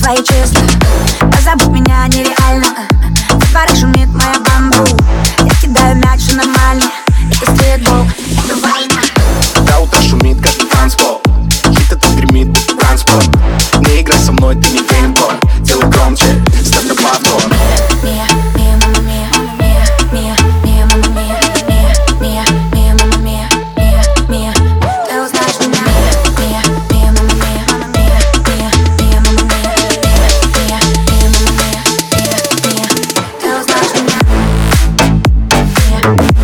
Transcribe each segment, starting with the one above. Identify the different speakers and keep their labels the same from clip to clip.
Speaker 1: твои чувства. Позабудь меня нереально. В барах шумит моя банда. Я кидаю мяч, все нормально. Это стритбол, это война.
Speaker 2: До утра шумит каждый танцпол. Хит это гремит, это транспорт. Не играй со мной, ты не геймбой. Делай громче, ставь на повтор.
Speaker 1: Мия, мия, мама, мия, мия, мия, мия, мама, мия, мия, мия, мия, мама, мия, мия, мия. Ты узнаешь меня. Мия, мия, мама, мия, мия, мия, мия, мама, мия, мия, мия, мама, мия, мия, мия. Ты узнаешь меня. Мия, мия, мия.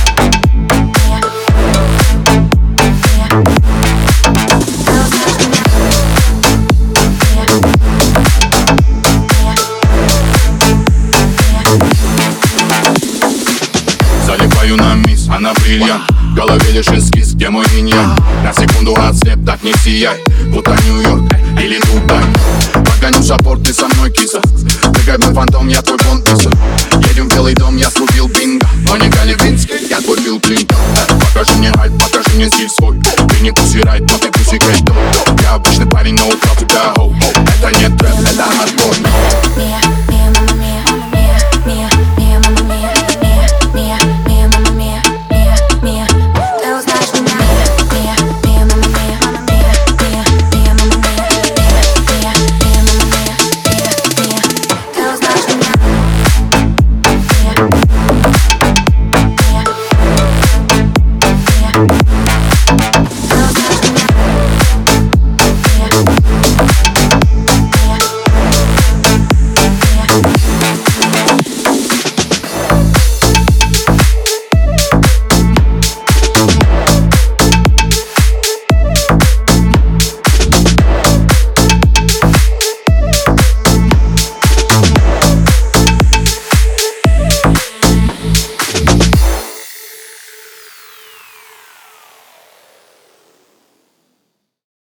Speaker 3: Залипаю на мисс, она бриллиант. В голове лишь эскиз, где мой иньян. На секунду ослеп, так не сияй. Будто Нью-Йорк или Дубай. Погоню саппорт, ты со мной, киса. Ты как мой фантом, я твой бонписа. Едем в Белый дом, я срубил бинго. Но не Галивинский, я твой Билл Клинтон. Покажи мне хайп, покажи мне стиль свой. Ты не пусси райт, но ты пусси грейт. Я обычный парень, но украл тебя, хоу. Это не трэп, это